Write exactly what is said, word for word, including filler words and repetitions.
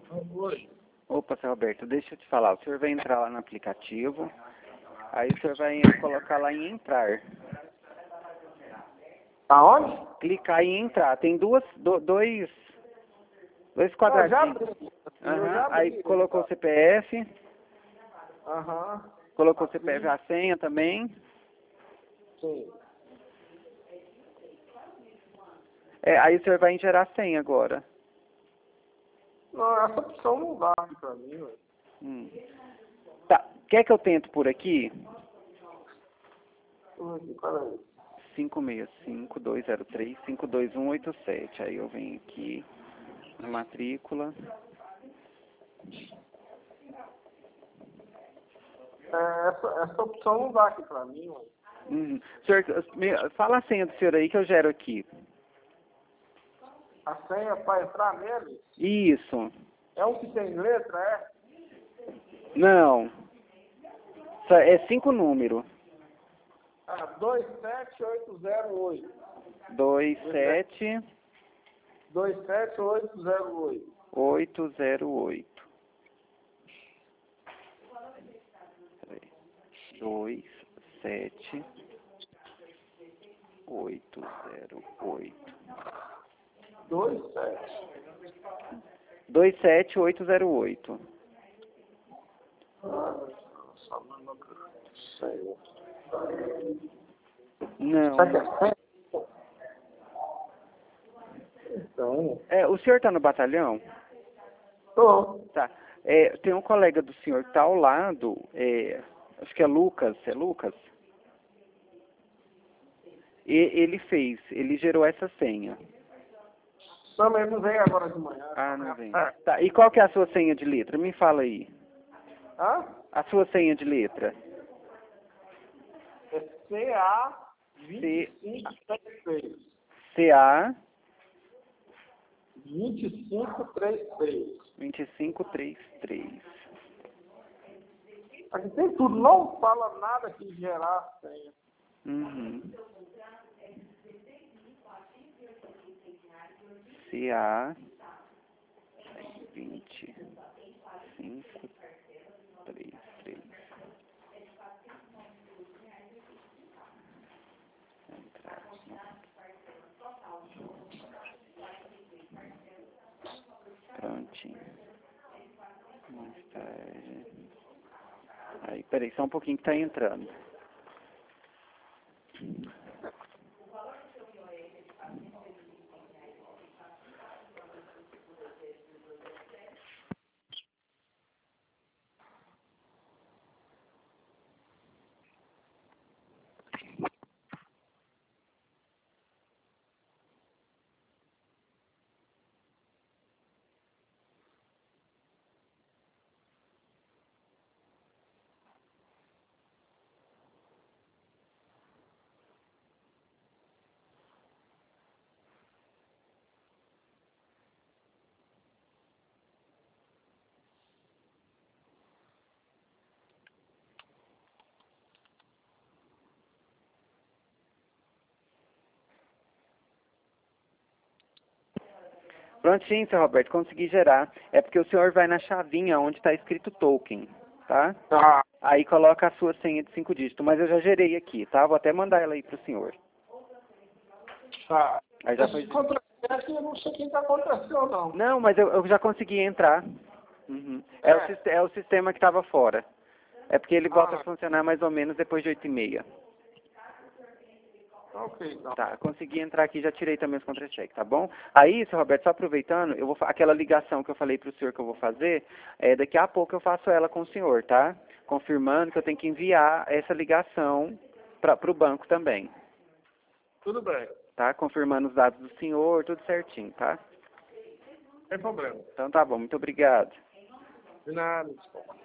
Oi. Opa, seu Roberto, deixa eu te falar. O senhor vai entrar lá no aplicativo, aí o senhor vai colocar lá em entrar. Aonde? Clicar em entrar. Tem duas, do, dois, dois Eu já quadradinhos. abri. Eu Aham. já abri. Aí colocou o C P F, Aham. colocou o C P F, a senha também. Sim. É, aí o senhor vai gerar a senha agora. Não, essa opção não dá aqui pra mim, velho. Hum. Tá, quer que eu tento por aqui? Deixa eu ver aqui, peraí. cinco seis cinco, dois zero três, cinco dois um oito sete. Aí eu venho aqui na matrícula. É, essa, essa opção não dá aqui pra mim, velho. Hum. Senhor, me- fala a senha do senhor aí que eu gero aqui. A senha pra entrar nele Isso. é um que tem letra, é? Não. Só é cinco números. Ah, dois sete oito zero oito. Dois sete dois sete oito zero oito. oito zero oito. Dois sete oito zero oito. dois sete. Dois sete oito zero oito. Só manda pra senha. Não. Será que é senha? Então. É, o senhor tá no batalhão? Tô. Tá. É, tem um colega do senhor que tá ao lado, é, acho que é Lucas, é Lucas? E ele fez, ele gerou essa senha. Também não veio agora de manhã. Ah, não vem. É. Tá, e qual que é a sua senha de letra? Me fala aí. Hã? A sua senha de letra. É C A vinte e cinco trinta e seis. C A vinte e cinco trinta e seis. vinte e cinco trinta e três. Aqui tem tudo. Não fala nada que gerar a senha. Uhum. C A vinte e cinco trinta e três. Entrar. Prontinho. Mais tarde. Aí, peraí, só um pouquinho que tá entrando. Prontinho, seu Roberto, consegui gerar. É porque o senhor vai na chavinha onde está escrito token, tá? Tá. Aí coloca a sua senha de cinco dígitos, mas eu já gerei aqui, tá? Vou até mandar ela aí pro senhor. Tá. Aí já Esse foi... contra-cheque eu não sei o que que aconteceu, não. Não, mas eu, eu já consegui entrar. Uhum. É, É. O, siste- é o sistema que estava fora. É porque ele volta Ah. a funcionar mais ou menos depois de oito e meia. Ok, então. Tá, consegui entrar aqui, já tirei também os contra-cheques, tá bom? Aí, seu Roberto, só aproveitando, eu vou fa- aquela ligação que eu falei pro senhor que eu vou fazer, é, daqui a pouco eu faço ela com o senhor, tá? Confirmando que eu tenho que enviar essa ligação para pro banco também, Tudo bem. tá? Confirmando os dados do senhor, tudo certinho, tá? Sem problema. Então tá bom, muito obrigado. De nada, desculpa.